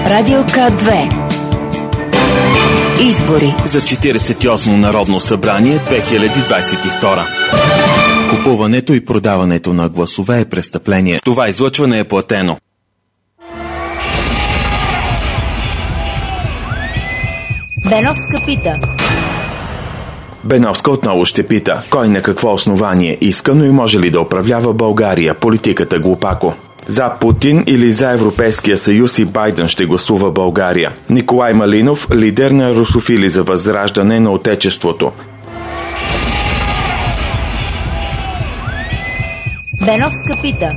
Радио К2. Избори за 48-о Народно събрание 2022. Купуването и продаването на гласове е престъпление. Това излъчване е платено. Беновска пита. Беновска отново ще пита, кой на какво основание иска, но и може ли да управлява България, политиката глупако. За Путин или за Европейския съюз и Байден ще гласува България. Николай Малинов, лидер на русофили за възраждане на отечеството. Беновска пита.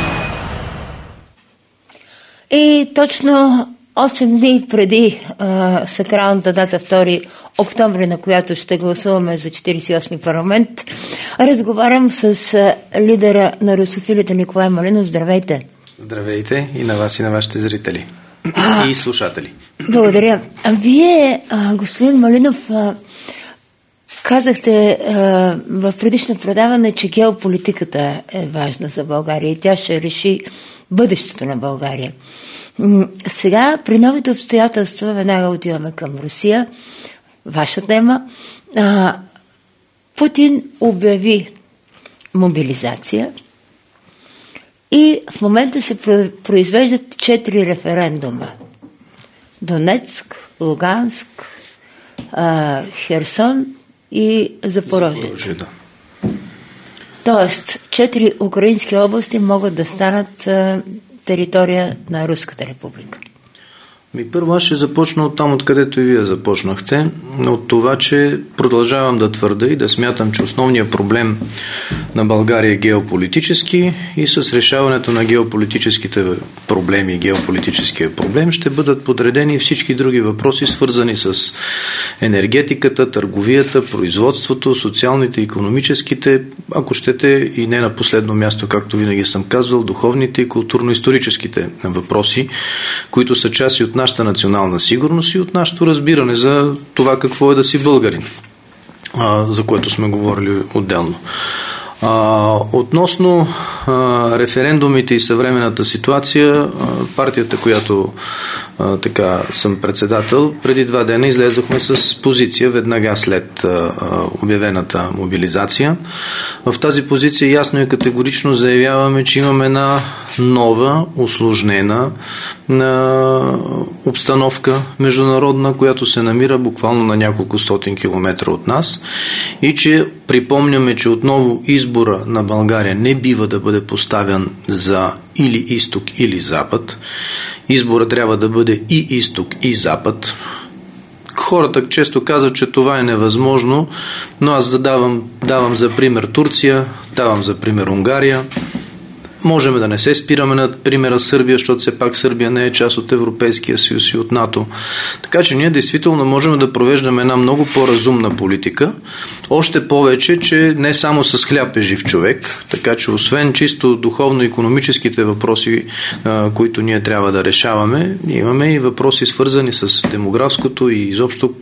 И точно 8 дни преди сакралната дата 2 октомври, на която ще гласуваме за 48-ми парламент, разговарям с лидера на русофилите Николай Малинов. Здравейте! Здравейте и на вас, и на вашите зрители и слушатели. Благодаря. Вие, господин Малинов, казахте в предишно предаване, че геополитиката е важна за България и тя ще реши бъдещето на България. Сега, при новите обстоятелства, веднага отиваме към Русия. Ваша тема. Путин обяви мобилизация и в момента се произвеждат 4 референдума. Донецк, Луганск, Херсон и Запорожец. Да. Тоест, 4 украински области могат да станат територия на Руската република. Първо аз ще започна от там, откъдето и вие започнахте. От това, че продължавам да твърда и да смятам, че основният проблем на България е геополитически и с решаването на геополитическите проблеми и геополитическия проблем ще бъдат подредени всички други въпроси, свързани с енергетиката, търговията, производството, социалните, икономическите, ако щете и не на последно място, както винаги съм казвал, духовните и културно-историческите въпроси, които са част и от нашата национална сигурност и от нашето разбиране за това какво е да си българин, за което сме говорили отделно. Относно референдумите и съвременната ситуация, партията, която така съм председател, преди 2 дена излезохме с позиция веднага след обявената мобилизация. В тази позиция ясно и категорично заявяваме, че имаме една нова, усложнена обстановка международна, която се намира буквално на няколко стотин километра от нас и че припомняме, че отново избора на България не бива да бъде поставен за или изток, или запад. Избора трябва да бъде и изток, и запад. Хората често казват, че това е невъзможно, но аз давам за пример Турция, давам за пример Унгария. Можем да не се спираме на примера Сърбия, защото все пак Сърбия не е част от Европейския съюз и от НАТО. Така че ние действително можем да провеждаме една много по-разумна политика. Още повече, че не само с хляб е жив човек, така че освен чисто духовно-икономическите въпроси, които ние трябва да решаваме, имаме и въпроси свързани с демографското и изобщо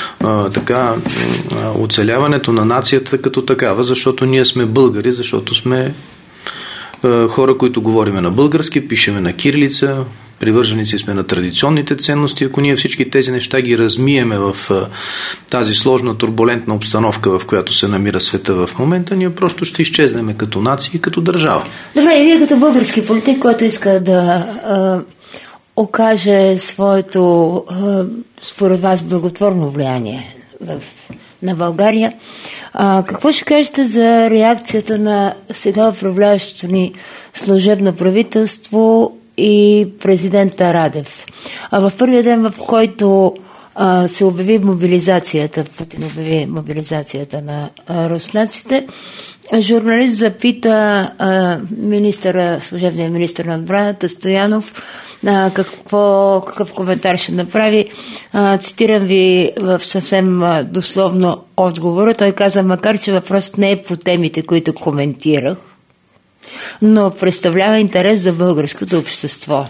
оцеляването на нацията като такава, защото ние сме българи, защото сме хора, които говориме на български, пишеме на кирилица, привърженици сме на традиционните ценности. Ако ние всички тези неща ги размиеме в тази сложна, турбулентна обстановка, в която се намира света в момента, ние просто ще изчезнем като нация и като държава. Добре, и вие като български политик, който иска да окаже своето, според вас, благотворно влияние на България, какво ще кажете за реакцията на сега управляващото ни служебно правителство и президента Радев? В първия ден, в който се обяви мобилизацията, Путин обяви мобилизацията на руснаците, журналист запита служебния министър на отбраната Стоянов какъв коментар ще направи. Цитирам ви в съвсем дословно отговора. Той каза, макар че въпросът не е по темите, които коментирах, но представлява интерес за българското общество.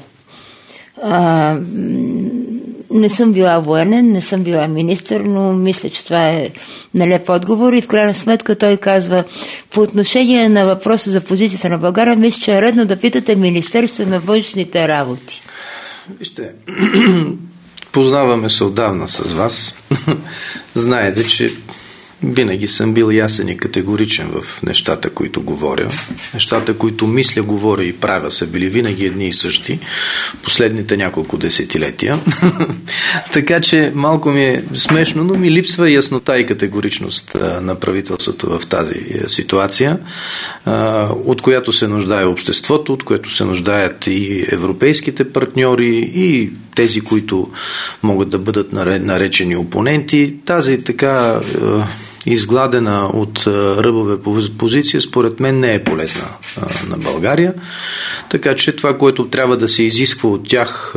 Не съм била военен, не съм била министър, но мисля, че това е налеп отговор и в крайна сметка той казва: по отношение на въпроса за позицията на България, мисля, че е редно да питате Министерство на външните работи. Вижте, познаваме се отдавна с вас. Знаете, че винаги съм бил ясен и категоричен в нещата, които говоря. Нещата, които мисля, говоря и правя, са били винаги едни и същи последните няколко десетилетия. Така че малко ми е смешно, но ми липсва яснота и категоричност на правителството в тази ситуация, от която се нуждае обществото, от което се нуждаят и европейските партньори, и тези, които могат да бъдат наречени опоненти. Тази така изгладена от ръбове позиция, според мен не е полезна на България. Така че това, което трябва да се изисква от тях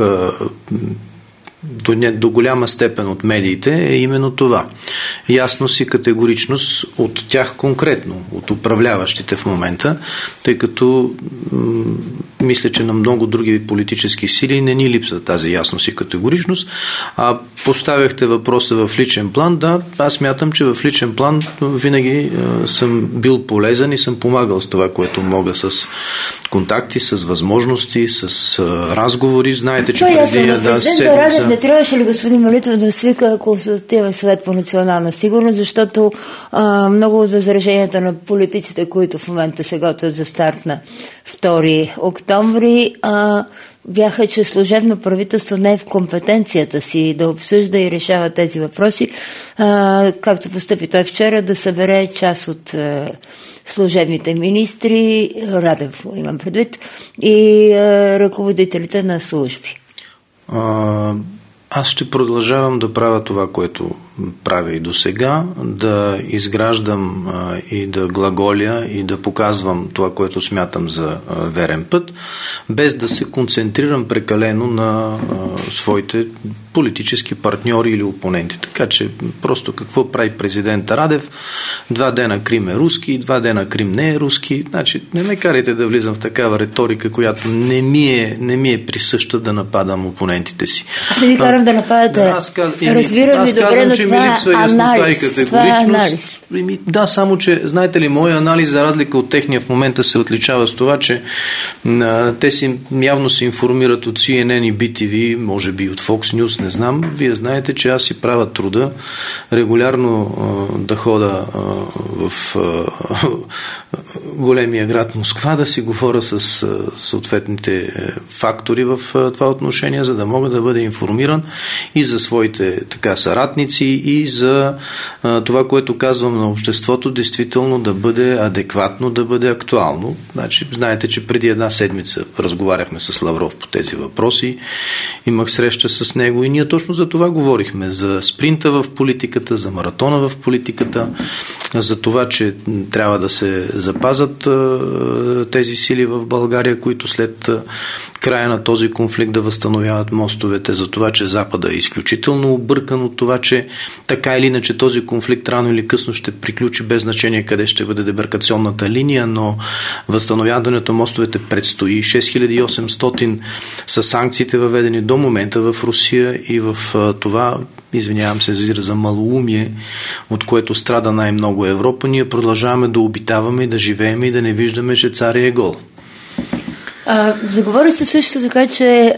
до голяма степен от медиите, е именно това. Ясност и категоричност от тях конкретно, от управляващите в момента, тъй като мисля, че на много други политически сили не ни липсва тази ясност и категоричност. А поставяхте въпроса в личен план. Да, аз мятам, че в личен план винаги съм бил полезен и съм помагал с това, което мога, с контакти, с възможности, с разговори. Знаете, че преди седмица... Не трябваше ли господин Молитов да свика консултативен съвет по национална сигурност, защото много от възраженията на политиците, които в момента се готвят за старт на 2 октомври, бяха, че служебно правителство не е в компетенцията си да обсъжда и решава тези въпроси, както постъпи той вчера, да събере част от служебните министри, Радев имам предвид, и ръководителите на служби. Аз ще продължавам да правя това, което правя и до сега, да изграждам и да глаголя и да показвам това, което смятам за верен път, без да се концентрирам прекалено на своите политически партньори или опоненти. Така че просто какво прави президент Радев? 2 дена Крим е руски, 2 дена Крим не е руски. Значи не ме карайте да влизам в такава риторика, която не ми е присъща да нападам опонентите си. Аз не ви карам да нападате. Разбирам ви добре, но това е анализ. Да, само че, знаете ли, моя анализ, за разлика от техния, в момента се отличава с това, че те явно се информират от CNN и BTV, може би от Fox News, не знам. Вие знаете, че аз си правя труда регулярно да хода в големия град Москва, да си говоря с съответните фактори в това отношение, за да мога да бъда информиран и за своите съратници, и за това, което казвам на обществото, действително да бъде адекватно, да бъде актуално. Значи, знаете, че преди 1 седмица разговаряхме с Лавров по тези въпроси, имах среща с него и ние точно за това говорихме, за спринта в политиката, за маратона в политиката, за това, че трябва да се запазат тези сили в България, които след края на този конфликт да възстановяват мостовете, за това, че Запада е изключително объркан от това, че така или иначе този конфликт рано или късно ще приключи, без значение къде ще бъде дебаркационната линия, но възстановяването на мостовете предстои. 6800 са санкциите въведени до момента в Русия и в това, извинявам се за малоумие, от което страда най-много Европа, ние продължаваме да обитаваме и да живеем и да не виждаме, че царя е гол. Заговори се също така, че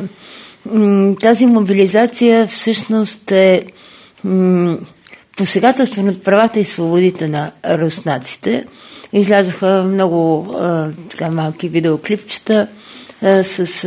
тази мобилизация всъщност е посегателство над правата и свободите на руснаците. Излязоха много малки видеоклипчета с...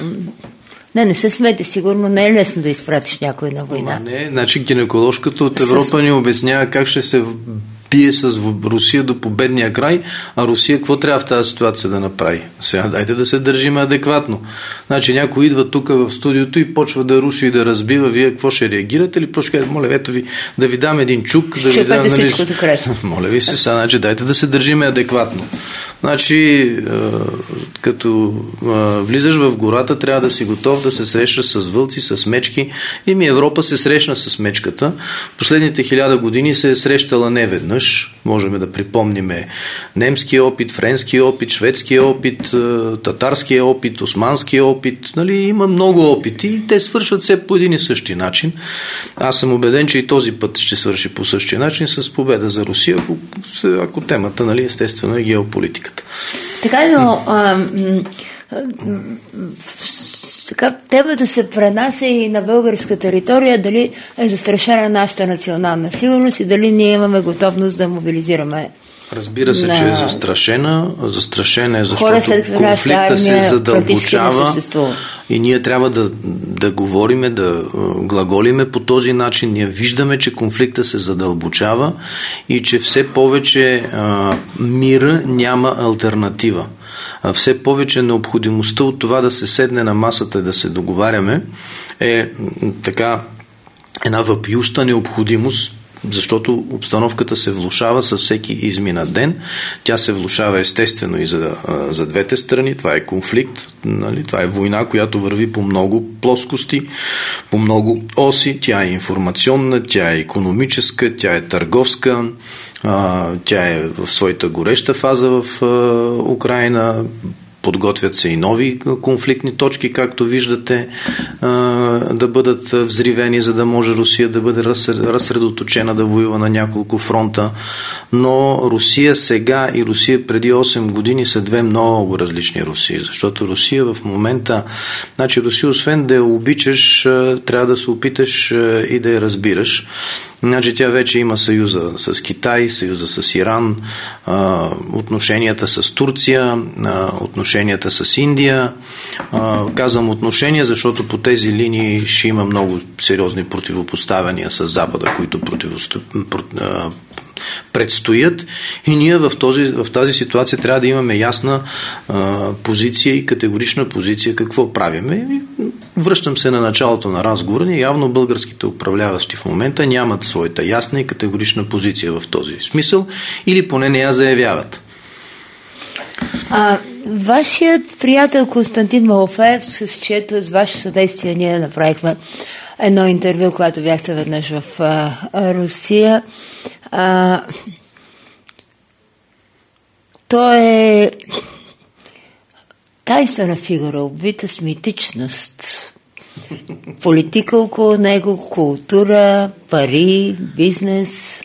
Не се смейте, сигурно не е лесно да изпратиш някой на война. Не, значи гинеколожката от Европа ни обяснява как ще се бие с Русия до победния край, а Русия какво трябва в тази ситуация да направи? Сега дайте да се държим адекватно. Значи някой идва тук в студиото и почва да руши и да разбива, вие какво ще реагирате ли? Просто кажете, моля, ето ви да ви дам един чук, да ви дам... Моля ви се, сега, значи дайте да се държим адекватно. Значи, като влизаш в гората, трябва да си готов да се срещаш с вълци, с мечки. И Европа се срещна с мечката. Последните 1000 години се е срещала не веднъж. Можем да припомним немския опит, френския опит, шведския опит, татарския опит, османския опит. Нали, има много опити и те свършват все по един и същи начин. Аз съм убеден, че и този път ще свърши по същия начин с победа за Русия, ако темата, нали, естествено, е геополитиката. Така, но така, темата се пренася и на българска територия, дали е застрашена нашата национална сигурност и дали ние имаме готовност да мобилизираме. Разбира се, че е застрашена. Застрашена е, защото конфликта се задълбочава и ние трябва да говориме, да глаголиме по този начин. Ние виждаме, че конфликта се задълбочава и че все повече мира няма алтернатива. Все повече необходимостта от това да се седне на масата и да се договаряме е така една въпиюща необходимост, защото обстановката се влошава със всеки изминат ден. Тя се влошава естествено и за двете страни. Това е конфликт, нали? Това е война, която върви по много плоскости, по много оси. Тя е информационна, тя е икономическа, тя е търговска, тя е в своята гореща фаза в Украйна. Подготвят се и нови конфликтни точки, както виждате, да бъдат взривени, за да може Русия да бъде разсредоточена, да воюва на няколко фронта. Но Русия сега и Русия преди 8 години са две много различни Русии, защото Русия в момента, значи Русия, освен да я обичаш, трябва да се опиташ и да я разбираш. Значи тя вече има съюза с Китай, съюза с Иран, отношенията с Турция, отношенията с Индия. Казвам отношения, защото по тези линии ще има много сериозни противопоставяния с Запада, които предстоят, и ние в тази ситуация трябва да имаме ясна позиция и категорична позиция какво правиме. Връщам се на началото на разговора. Явно българските управляващи в момента нямат своята ясна и категорична позиция в този смисъл, или поне не я заявяват. Вашият приятел Константин Малафеев, с чието с ваше съдействие ние направихме едно интервю, когато бяхте веднъж в Русия. Той е тайнствена фигура, обвита с митичност. Политика около него, култура, пари, бизнес,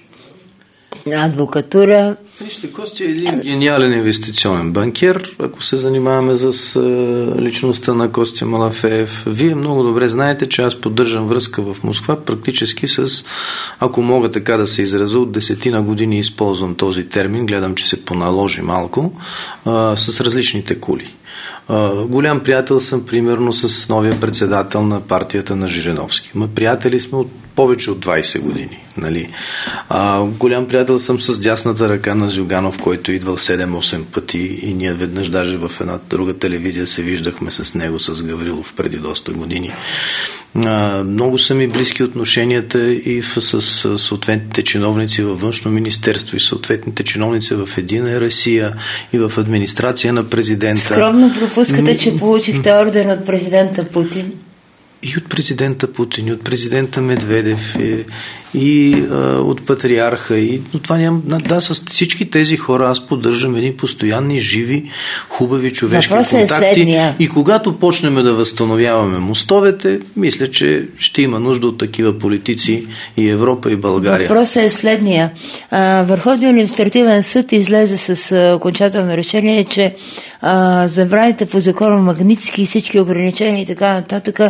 адвокатура. Вижте, Костя е един гениален инвестиционен банкер, ако се занимаваме с личността на Костя Малафеев. Вие много добре знаете, че аз поддържам връзка в Москва практически с, ако мога така да се изразя, от 10 години използвам този термин, гледам, че се поналожи малко, с различните кули. Голям приятел съм примерно с новия председател на партията на Жириновски. Приятели сме от повече от 20 години. Нали? Голям приятел съм с дясната ръка на Зюганов, който идвал 7-8 пъти, и ние веднъж даже в една друга телевизия се виждахме с него, с Гаврилов, преди доста години. Много са ми близки отношенията и с съответните чиновници във Външно министерство и съответните чиновници в Единна Русия и в администрация на президента. Скромно пропускате, че получихте орден от президента Путин. И от президента Путин, и от президента Медведев, и от патриарха. Но това няма. Да, с всички тези хора аз поддържам едни постоянни, живи, хубави човешки контакти. И когато почнем да възстановяваме мостовете, мисля, че ще има нужда от такива политици и Европа, и България. Въпросът е следния. Върховният административен съд излезе с окончателно решение, че забраните по закона Магнитски и всички ограничения и така нататък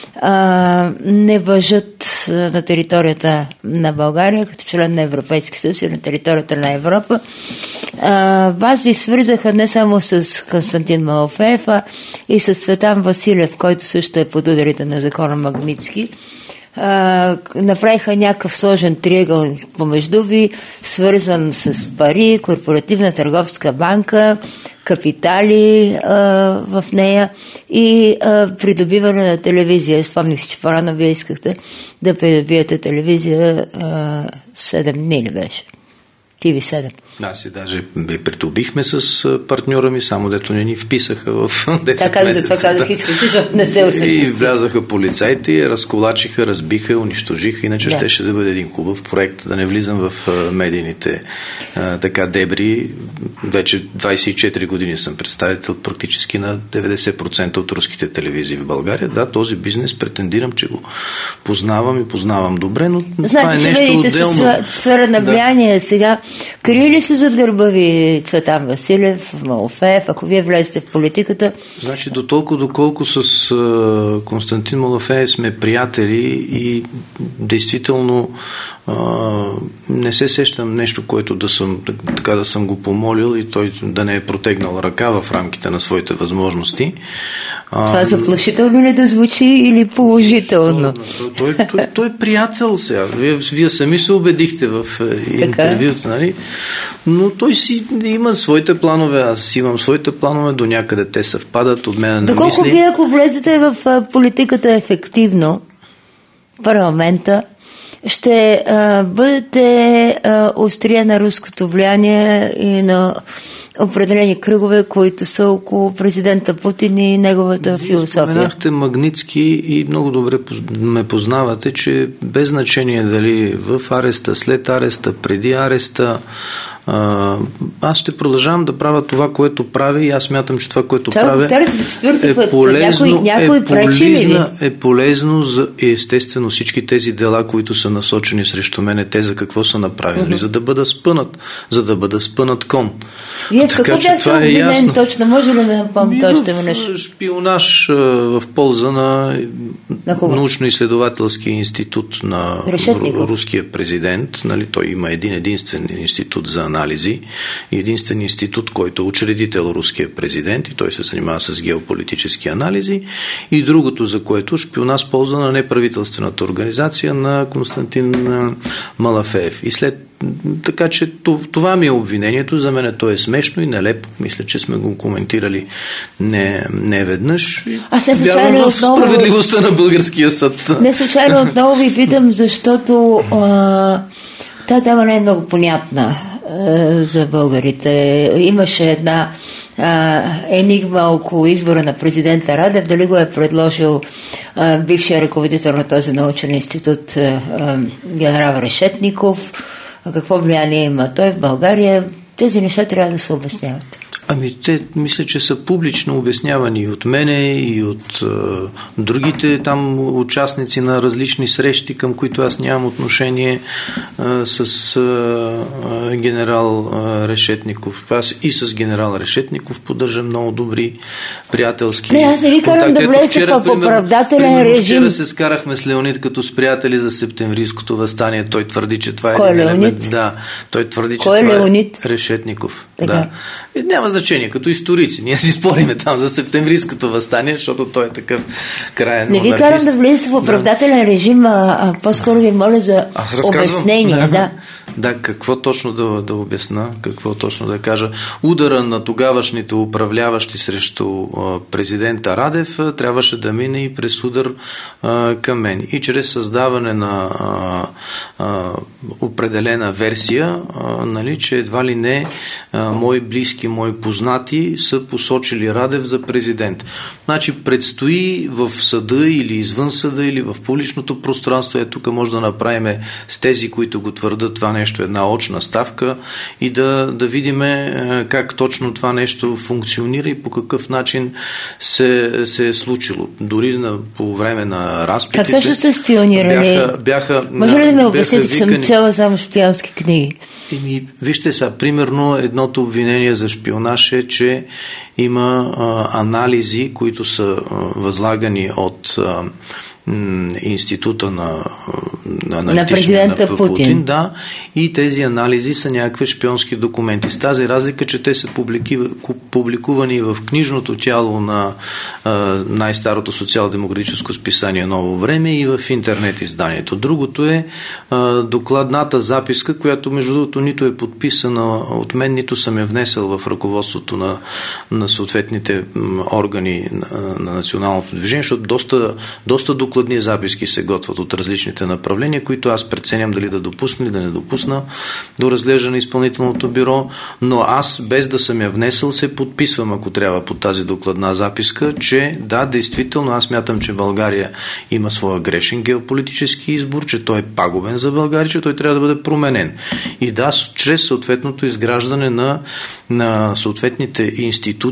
не важат на територията на България, като член на Европейски съюз и на територията на Европа. Вас ви свързаха не само с Константин Малафеев, а и с Цветан Василев, който също е под ударите на закона Магнитски. Направиха някакъв сложен триъгълник помежду ви, свързан с пари, корпоративна търговска банка, капитали в нея и придобиване на телевизия. Спомних си, че по-рано вие искахте да придобиете телевизия 7 дни ли беше? TV7. Аз и даже придобихме с партньора ми, само дето не ни вписаха в 10 така, месеца. Така казах, искате, защото не се осъществи. И влязаха полицайите, разколачиха, разбиха, унищожиха, иначе щеше да бъде един хубав проект, да не влизам в медийните дебри. Вече 24 години съм представител практически на 90% от руските телевизии в България. Да, този бизнес претендирам, че го познавам и познавам добре, но знаете, това е нещо отделно. Знаете, че сфера на влияние сега. Крили са зад гърба ви Цветан Василев, Малофеев, ако вие влезете в политиката? Значи, доколко с Константин Малофеев сме приятели и действително не се сещам нещо, което да съм го помолил и той да не е протегнал ръка в рамките на своите възможности. Това заплашително ли да звучи или положително? Той е приятел сега. Вие сами се убедихте в интервюто, нали? Но той си има своите планове, аз имам своите планове, до някъде те съвпадат, обмена на мисли. Доколко вие, ако влезете в политиката ефективно, парламента, ще бъдете острия на руското влияние и на определени кръгове, които са около президента Путин и неговата философия. Споменахте Магнитски и много добре ме познавате, че без значение дали в ареста, след ареста, преди ареста, аз ще продължавам да правя това, което правя и аз смятам, че това, което правя е полезно за естествено всички тези дела, които са насочени срещу мене, те за какво са направени, за да бъда спънат кон. Вие в какво бяхте обвинен точно? Може ли да напомните още веднъж? Шпионаж в полза на научно-изследователски институт на руския президент. Нали, той има единствен институт за анализи и единствен институт, който е учредител руския президент и той се занимава с геополитически анализи. И другото, за което шпионаж в полза на неправителствената организация на Константин Малафеев. И така че това ми е обвинението, за мен то е смешно и нелепо. Мисля, че сме го коментирали не веднъж. Аз не случайно отново справедливостта на българския съд. Не случайно отново ви питам, защото тази тема не е много понятна за българите. Имаше една енигма около избора на президента Радев, дали го е предложил бившия ръководител на този научен институт генерал Решетников, какво влияние има той в България. Тези неща трябва да се обясняват. Те мисля, че са публично обяснявани и от мене, и от другите там участници на различни срещи, към които аз нямам отношение с генерал Решетников. Аз и с генерал Решетников поддържам много добри приятелски контакти. Аз не ви карам да влезете в оправдателен режим. Вчера се скарахме с Леонид като с приятели за септемврийското въстание. Той твърди, че това е... Кой е Леонид? Да, той твърди, че това Леонид? Е Решетников. Да. Няма значение, като историци. Ние си спориме там за септемврийското въстание, защото той е такъв краен монархист. Не ви карам да влизате в оправдателен режим, по-скоро ви моля за обяснение. Да, какво точно да обясна, какво точно да кажа. Удара на тогавашните управляващи срещу президента Радев трябваше да мине и през удар към мен. И чрез създаване на определена версия, нали, че едва ли не мои близки, мои познати са посочили Радев за президент. Значи предстои в съда или извън съда или в публичното пространство, тук може да направим с тези, които го твърдат това нещо, една очна ставка и да видим как точно това нещо функционира и по какъв начин се е случило. Дори по време на разпитите... Как точно сте шпионирали? Може ли да ме обясните, че съм чела само шпионски книги? Вижте сега, примерно едното обвинение за шпионаж е, че има анализи, които са възлагани от института на президента Путин. Да, и тези анализи са някакви шпионски документи. С тази разлика, че те са публикувани в книжното тяло на най-старото социал-демократическо списание Ново време и в интернет изданието. Другото е докладната записка, която между другото нито е подписана от мен, нито съм я внесъл в ръководството на съответните органи на националното движение, защото доста докладни записки се готвят от различните направления, които аз преценям дали да допусна или да не допусна до разглеждане на изпълнителното бюро, но аз без да съм я внесъл се подписвам, ако трябва, по тази докладна записка, че да, действително аз мятам, че България има своя грешен геополитически избор, че той е пагубен за България, че той трябва да бъде променен. И да, чрез съответното изграждане на съответните институции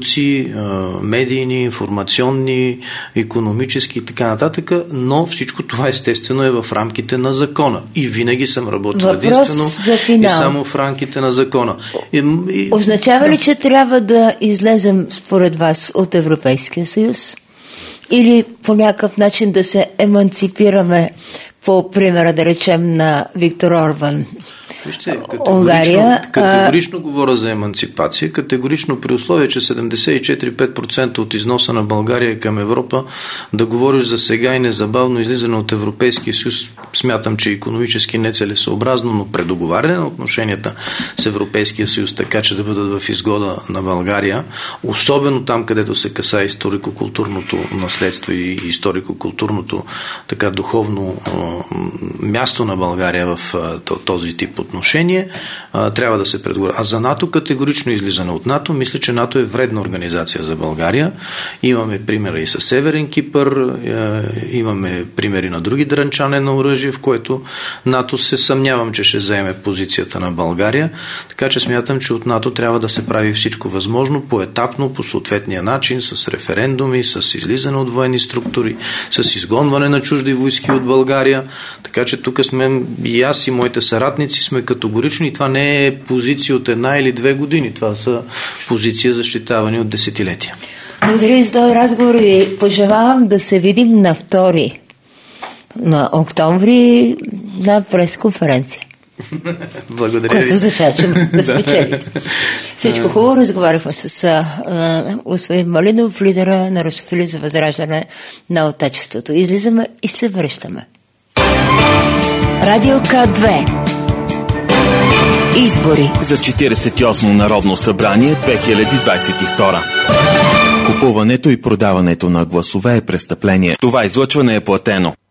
институции, медийни, информационни, икономически и така нататък, но всичко това естествено е в рамките на закона. И винаги съм работил единствено и само в рамките на закона. Означава ли, че трябва да излезем според вас от Европейския съюз? Или по някакъв начин да се еманципираме по примера, да речем, на Виктор Орбан? Вижте, категорично говоря за еманципация, категорично при условие, че 74-5% от износа на България към Европа, да говориш за сега и незабавно излизане от Европейския съюз, смятам, че икономически нецелесообразно, но предоговаряне на отношенията с Европейския съюз, така че да бъдат в изгода на България, особено там, където се касае историко-културното наследство и историко-културното така духовно място на България в този тип отношение, трябва да се предоговаря. А за НАТО категорично излизане от НАТО. Мисля, че НАТО е вредна организация за България. Имаме примери и със Северен Кипър, имаме примери на други дрънчане на оръжие, в което НАТО се съмнявам, че ще заеме позицията на България. Така че смятам, че от НАТО трябва да се прави всичко възможно, поетапно, по съответния начин, с референдуми, с излизане от военни структури, с изгонване на чужди войски от България. Така че тук сме и аз и моите съратници сме категорични. Това не е позиция от 1 или 2 години. Това са позиции защитавани от десетилетия. Благодаря за този разговор и пожелавам да се видим на 2 на октомври на пресконференция. Благодаря. Което означава, че да спечелите. Всичко хубаво. Разговаряхме с господин Малинов, лидера на Русофили за възраждане на отечеството. Излизаме и се връщаме. Радио К2. Избори за 48-о Народно събрание 2022. Купуването и продаването на гласове е престъпление. Това излъчване е платено.